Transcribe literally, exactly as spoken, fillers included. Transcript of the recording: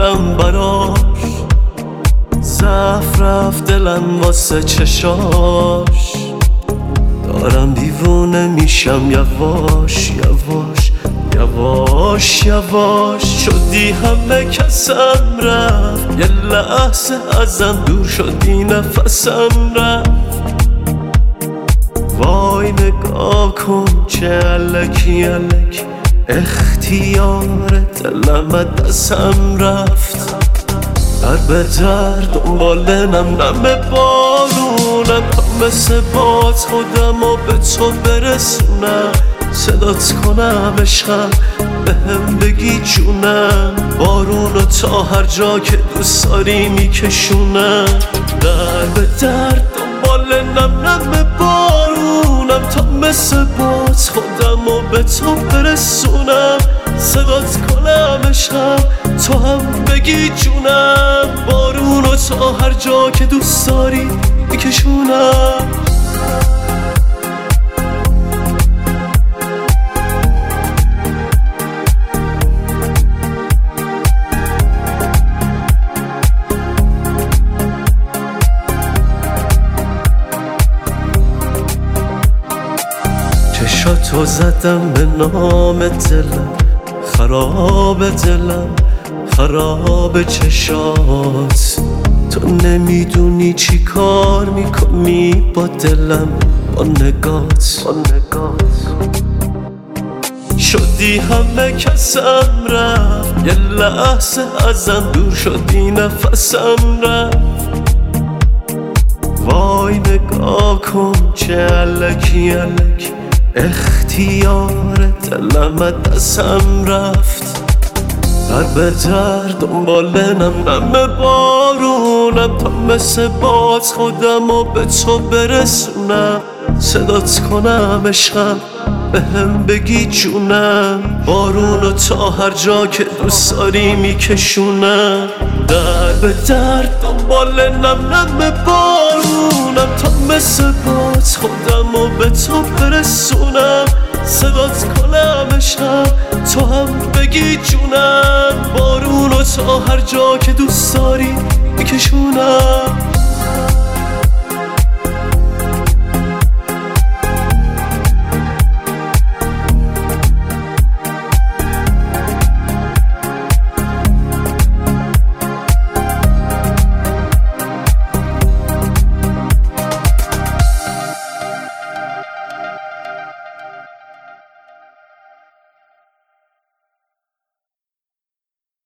دارم براش، ضعف رفت دلم واسه چشاش. دارم دیوونه میشم یواش یواش یواش یواش. شدی همه کسم رفت، یه لحظه ازم دور شدی نفسم رفت. وای نگاه کن چه الکی الکی، اختیار دلم دستم رفت. در به در دنبال نم نم بارونم، تا مثل باد خودم و به تو برسونم. صدات کنم عشقم بهم بگی جونم، بارونو تا هر جا که دوست داری میکشونم. در به در دنبال نم نم بارونم، تا مثل باد خودم و به تو برسونم. صدات کنم عشقم تو هم بگی جونم، بارونو تا هر جا که دوست داری میکشونم. چشاتو زدم به نام دلم، خراب دلم خراب چشات. تو نمیدونی چی کار میکنی با دلم، با نگات با نگات. شدی همه کسم رفت، یه لحظه ازم دور شدی نفسم رفت. وای نگاه کن چه الکی الکی، اختیار دلم دستم رفت. در به در دنبال نم نم بارونم، تا مثل باد خودم و به تو برسونم. صدات کنم عشقم بهم بگی جونم، بارونو تا هر جا که دوست داری میکشونم. در به در دنبال نم نم بارونم، تا مثل باد خودم و به تو برسونم. صدات کنم عشقم تو هم بگی جونم، بارونو تا هر جا که دوست داری میکشونم.